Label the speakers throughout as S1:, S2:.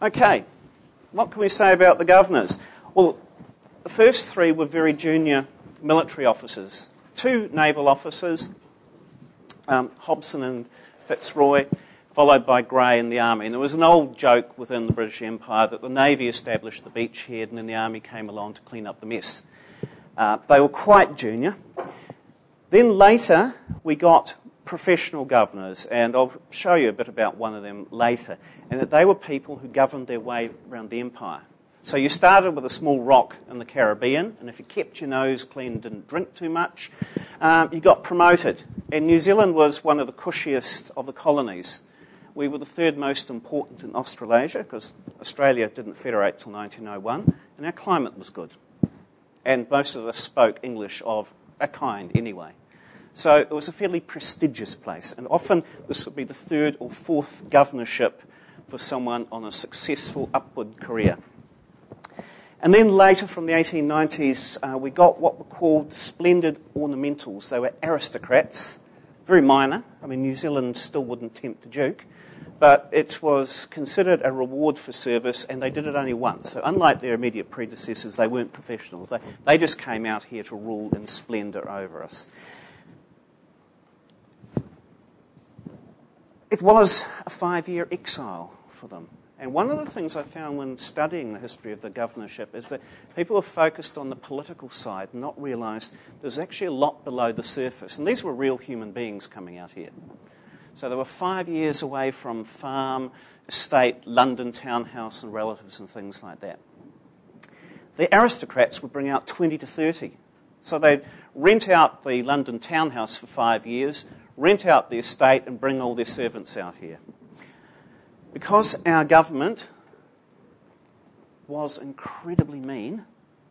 S1: Okay, what can we say about the governors? Well, the first three were very junior military officers. Two naval officers, Hobson and Fitzroy, followed by Grey in the army. And there was an old joke within the British Empire that the Navy established the beachhead and then the army came along to clean up the mess. They were quite junior. Then later we got professional governors, and I'll show you a bit about one of them later, and that they were people who governed their way around the empire. So you started with a small rock in the Caribbean, and if you kept your nose clean and didn't drink too much, you got promoted. And New Zealand was one of the cushiest of the colonies. We were the third most important in Australasia, because Australia didn't federate till 1901, and our climate was good. And most of us spoke English of a kind anyway. So it was a fairly prestigious place, and often this would be the third or fourth governorship for someone on a successful upward career. And then later, from the 1890s, we got what were called splendid ornamentals. They were aristocrats, very minor. I mean, New Zealand still wouldn't tempt the Duke, but it was considered a reward for service, and they did it only once. So unlike their immediate predecessors, they weren't professionals. They just came out here to rule in splendour over us. It was a 5-year exile for them. And one of the things I found when studying the history of the governorship is that people are focused on the political side and not realised there's actually a lot below the surface. And these were real human beings coming out here. So they were 5 years away from farm, estate, London townhouse and relatives and things like that. The aristocrats would bring out 20 to 30. So they'd rent out the London townhouse for 5 years, rent out the estate and bring all their servants out here. Because our government was incredibly mean,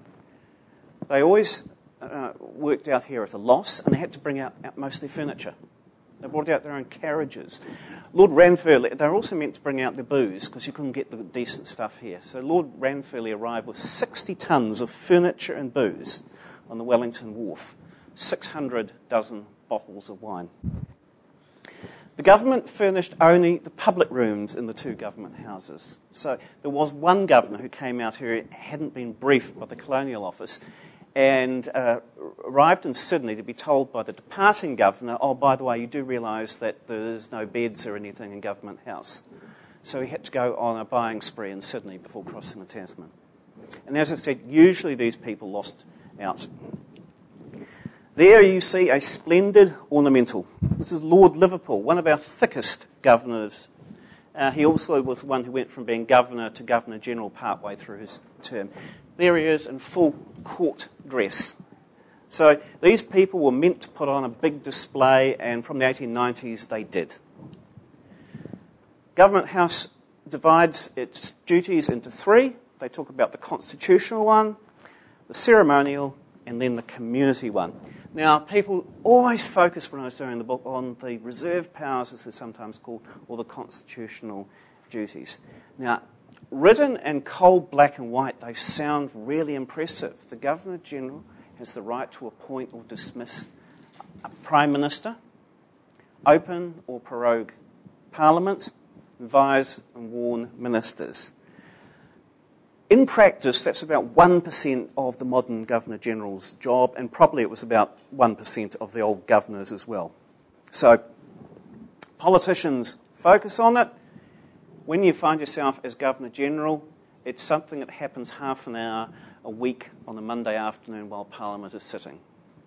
S1: they always worked out here at a loss, and they had to bring out most of their furniture. They brought out their own carriages. Lord Ranfurly, they were also meant to bring out their booze because you couldn't get the decent stuff here. So Lord Ranfurly arrived with 60 tons of furniture and booze on the Wellington Wharf, 600 dozen bottles of wine. The government furnished only the public rooms in the two government houses. So there was one governor who came out here who hadn't been briefed by the Colonial Office and arrived in Sydney to be told by the departing governor, oh, by the way, you do realise that there's no beds or anything in Government House. So he had to go on a buying spree in Sydney before crossing the Tasman. And as I said, usually these people lost out. There you see a splendid ornamental. This is Lord Liverpool, one of our thickest governors. He also was the one who went from being governor to Governor-General partway through his term. There he is in full court dress. So these people were meant to put on a big display, and from the 1890s they did. Government House divides its duties into three. They talk about the constitutional one, the ceremonial, and then the community one. Now, people always focus when I was doing the book on the reserve powers, as they're sometimes called, or the constitutional duties. Now, written in cold black and white, they sound really impressive. The Governor-General has the right to appoint or dismiss a Prime Minister, open or prorogue parliaments, advise and warn ministers. In practice, that's about 1% of the modern Governor-General's job, and probably it was about 1% of the old governors as well. So politicians focus on it. When you find yourself as Governor-General, it's something that happens half an hour a week on a Monday afternoon while Parliament is sitting.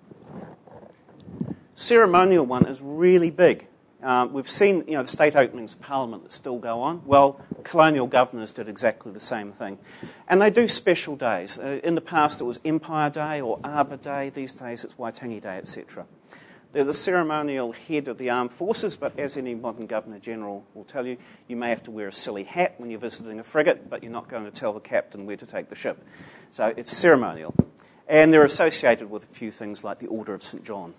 S1: Ceremonial one is really big. We've seen, the state openings of Parliament that still go on. Well, colonial governors did exactly the same thing. And they do special days. In the past, it was Empire Day or Arbor Day. These days, it's Waitangi Day, etc. They're the ceremonial head of the armed forces, but as any modern Governor-General will tell you, you may have to wear a silly hat when you're visiting a frigate, but you're not going to tell the captain where to take the ship. So it's ceremonial. And they're associated with a few things like the Order of St. John.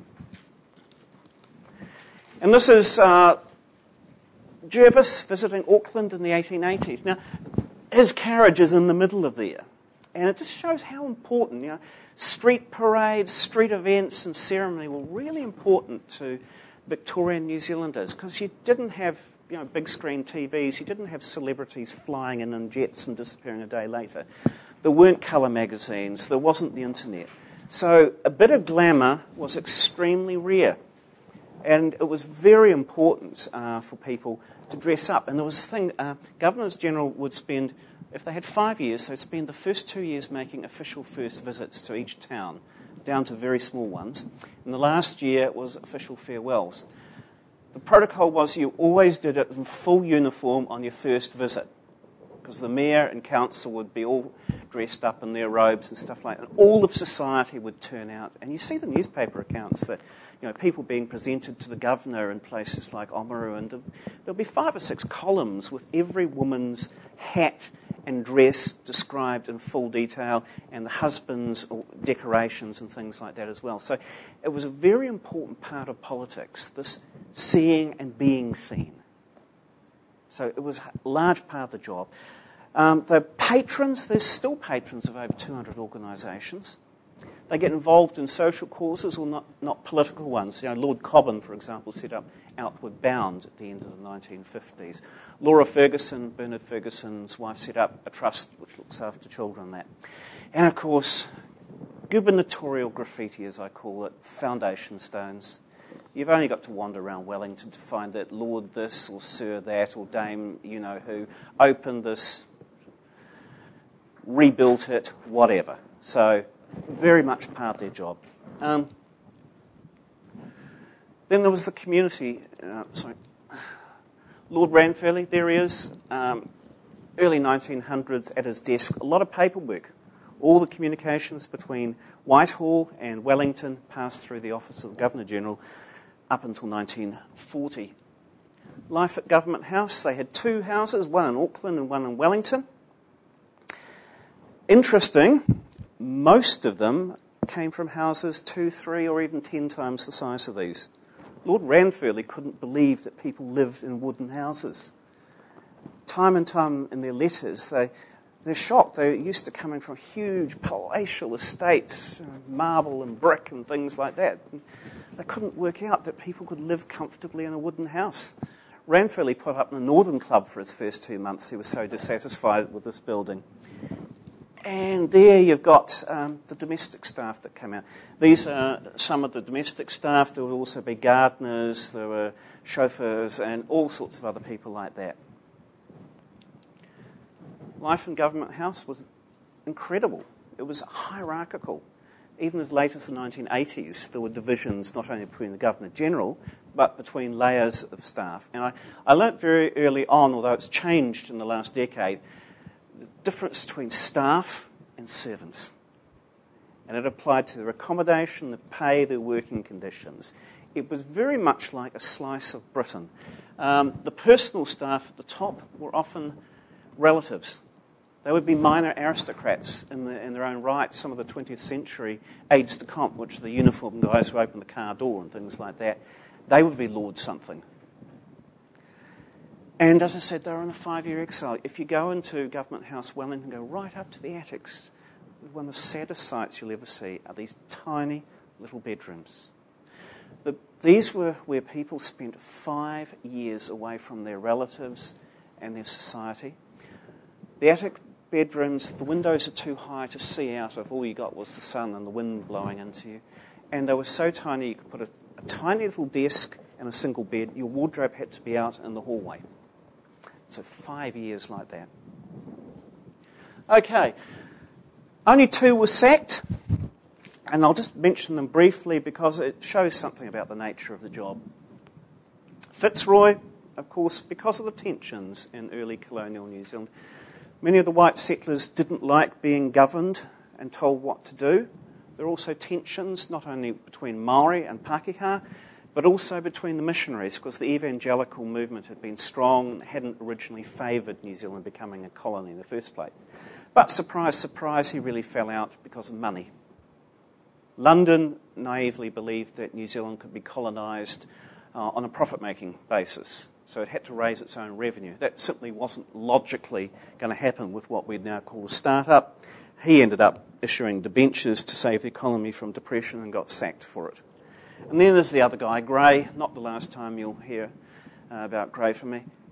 S1: And this is Jervis visiting Auckland in the 1880s. Now, his carriage is in the middle of there. And it just shows how important, street parades, street events and ceremony were really important to Victorian New Zealanders because you didn't have big screen TVs. You didn't have celebrities flying in jets and disappearing a day later. There weren't colour magazines. There wasn't the internet. So a bit of glamour was extremely rare. And it was very important for people to dress up. And there was a thing, Governors-General would spend, if they had 5 years, they'd spend the first 2 years making official first visits to each town, down to very small ones. And the last year was official farewells. The protocol was you always did it in full uniform on your first visit, because the mayor and council would be all dressed up in their robes and stuff like that. And all of society would turn out. And you see the newspaper accounts that, people being presented to the governor in places like Oamaru, and there'll be 5 or 6 columns with every woman's hat and dress described in full detail, and the husband's decorations and things like that as well. So it was a very important part of politics, this seeing and being seen. So it was a large part of the job. The patrons, there's still patrons of over 200 organisations. They get involved in social causes or not political ones. Lord Cobham, for example, set up Outward Bound at the end of the 1950s. Laura Ferguson, Bernard Ferguson's wife, set up a trust which looks after children and that. And of course, gubernatorial graffiti, as I call it, foundation stones. You've only got to wander around Wellington to find that Lord this or Sir that or Dame who opened this, rebuilt it, whatever. So very much part of their job. Then there was the community. Lord Ranfurly, there he is, early 1900s at his desk. A lot of paperwork. All the communications between Whitehall and Wellington passed through the office of the Governor-General up until 1940. Life at Government House, they had 2 houses, one in Auckland and one in Wellington. Interesting, most of them came from houses 2, 3 or even 10 times the size of these. Lord Ranfurly couldn't believe that people lived in wooden houses. Time and time in their letters, they're shocked. They're used to coming from huge palatial estates, marble and brick and things like that. They couldn't work out that people could live comfortably in a wooden house. Ranfurly put up in the Northern Club for his first 2 months. He was so dissatisfied with this building. And there you've got the domestic staff that came out. These are some of the domestic staff. There would also be gardeners, there were chauffeurs, and all sorts of other people like that. Life in Government House was incredible. It was hierarchical. Even as late as the 1980s, there were divisions not only between the Governor-General, but between layers of staff. And I learnt very early on, although it's changed in the last decade, the difference between staff and servants. And it applied to their accommodation, their pay, their working conditions. It was very much like a slice of Britain. The personal staff at the top were often relatives. They would be minor aristocrats in their own right. Some of the 20th century aides de camp, which are the uniformed guys who open the car door and things like that, they would be Lord something. And as I said, they were on a 5-year exile. If you go into Government House Wellington, go right up to the attics, one of the saddest sights you'll ever see are these tiny little bedrooms. These were where people spent 5 years away from their relatives and their society. The attic bedrooms, the windows are too high to see out of. All you got was the sun and the wind blowing into you. And they were so tiny you could put a tiny little desk and a single bed. Your wardrobe had to be out in the hallway. So 5 years like that. Okay. Only 2 were sacked. And I'll just mention them briefly because it shows something about the nature of the job. Fitzroy, of course, because of the tensions in early colonial New Zealand, many of the white settlers didn't like being governed and told what to do. There are also tensions not only between Maori and Pākehā, but also between the missionaries, because the evangelical movement had been strong and hadn't originally favoured New Zealand becoming a colony in the first place. But surprise, surprise, he really fell out because of money. London naively believed that New Zealand could be colonised on a profit-making basis, so it had to raise its own revenue. That simply wasn't logically going to happen with what we'd now call a start-up. He ended up issuing debentures to save the economy from depression and got sacked for it. And then there's the other guy, Grey. Not the last time you'll hear about Grey from me.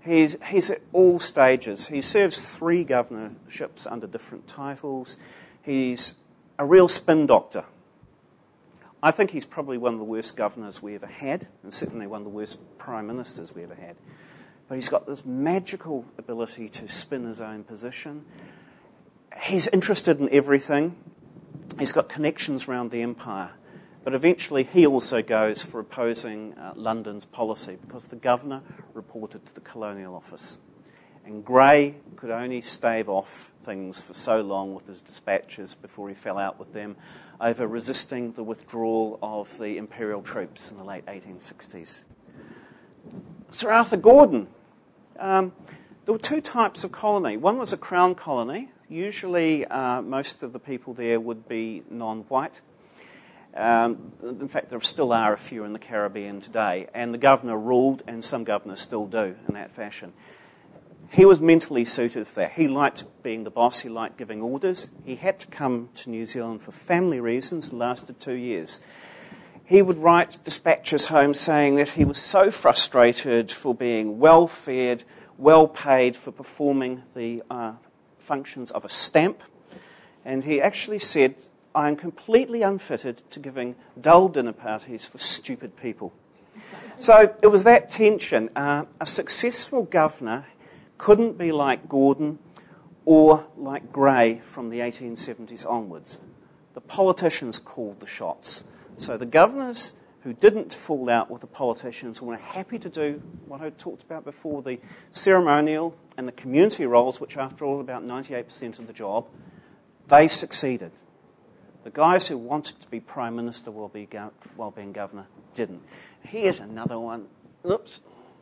S1: He's at all stages. He serves 3 governorships under different titles. He's a real spin doctor. I think he's probably one of the worst governors we ever had, and certainly one of the worst prime ministers we ever had. But he's got this magical ability to spin his own position. He's interested in everything. He's got connections around the empire. But eventually he also goes for opposing London's policy because the governor reported to the Colonial Office. And Grey could only stave off things for so long with his dispatches before he fell out with them over resisting the withdrawal of the imperial troops in the late 1860s. Sir Arthur Gordon. There were 2 types of colony. One was a crown colony. Usually most of the people there would be non-white. In fact, there still are a few in the Caribbean today. And the governor ruled, and some governors still do in that fashion. He was mentally suited for that. He liked being the boss. He liked giving orders. He had to come to New Zealand for family reasons. It lasted 2 years. He would write dispatches home saying that he was so frustrated for being well-fed, well-paid for performing the functions of a stamp. And he actually said, I am completely unfitted to giving dull dinner parties for stupid people. So it was that tension. A successful governor couldn't be like Gordon or like Grey from the 1870s onwards. The politicians called the shots. So the governors who didn't fall out with the politicians were happy to do what I talked about before, the ceremonial and the community roles, which after all about 98% of the job, they succeeded. The guys who wanted to be Prime Minister while being Governor didn't. Here's another one. Oops.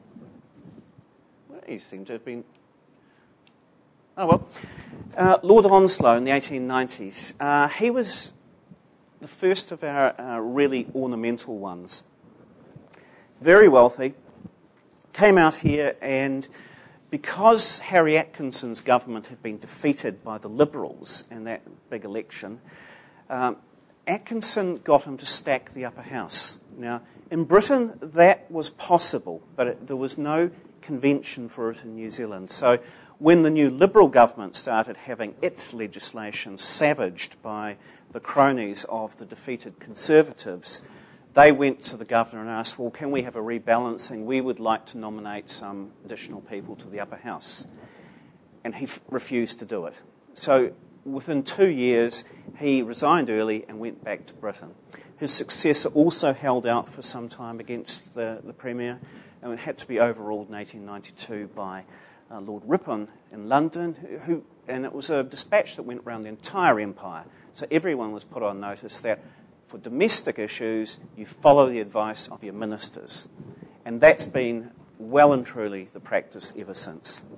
S1: You seem to have been... Oh, well. Lord Onslow in the 1890s. He was the first of our really ornamental ones. Very wealthy. Came out here and because Harry Atkinson's government had been defeated by the Liberals in that big election, Atkinson got him to stack the upper house. Now, in Britain, that was possible, but there was no convention for it in New Zealand. So when the new Liberal government started having its legislation savaged by the cronies of the defeated Conservatives, they went to the governor and asked, well, can we have a rebalancing? We would like to nominate some additional people to the upper house. And he refused to do it. So within 2 years, he resigned early and went back to Britain. His successor also held out for some time against the Premier, and it had to be overruled in 1892 by Lord Ripon in London, and it was a dispatch that went around the entire empire. So everyone was put on notice that for domestic issues, you follow the advice of your ministers. And that's been well and truly the practice ever since.